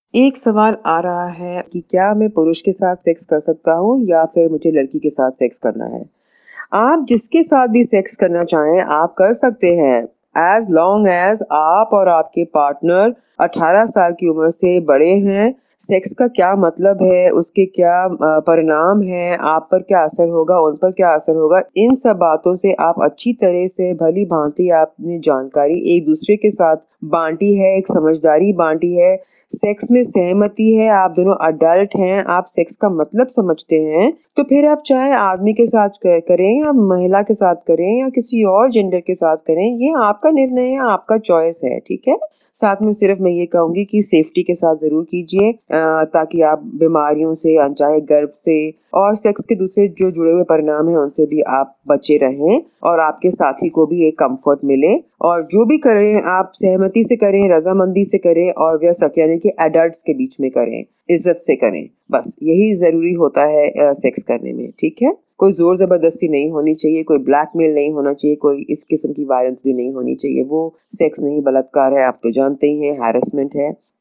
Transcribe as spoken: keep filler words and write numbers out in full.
एक सवाल आ रहा है कि क्या मैं पुरुष के साथ सेक्स कर सकता हूँ या फिर मुझे लड़की के साथ सेक्स करना है? आप जिसके साथ भी सेक्स करना चाहें, आप कर सकते हैं, एज़ लॉन्ग एज़ आप और आपके पार्टनर अठारह साल की उम्र से बड़े हैं। सेक्स का क्या मतलब है, उसके क्या अ, परिणाम हैं, आप पर क्या असर होगा, उन पर क्या असर होगा, इन सब बातों से आप अच्छी तरह से भली-भाँति आपने जानकारी एक-दूसरे के साथ बाँटी है, एक समझदारी बाँटी है। सेक्स में सहमति है, आप दोनों अडल्ट हैं, आप सेक्स का मतलब समझते हैं, तो फिर आप चाहे आदमी के साथ क करें या महिला के साथ करें या किसी और जेंडर के साथ करें, ये आपका निर्णय है, आपका चॉइस है, ठीक है? साथ में सिर्फ़ मैं ये कहूँगी कि सेफ्टी के साथ ज़रूर कीजिए अ, ताकि आप बीमारियों से, अनचाहे गर्भ से और सेक्स के दूसरे जो जुड़े हुए परिणाम हैं, उनसे भी आप बचे रहें और आपके साथी को भी एक कम्फ़र्ट मिले और जो भी करें, आप सहमति से करें, रज़ामंदी से करें और वयस्क यानी कि एडल्ट्स के बीच में करें, इज़्ज़त से करें। बस यही ज़रूरी होता है अ, सेक्स करने में, ठीक है? कोई ज़ोर-ज़बरदस्ती नहीं होनी चाहिए, कोई ब्लैकमेल नहीं होना चाहिए, कोई इस किस्म की वायलेंस भी नहीं होनी चाहिए। वो सेक्स नहीं बलात्कार है, आप तो जानते ही हैं, हैरेसमेंट है।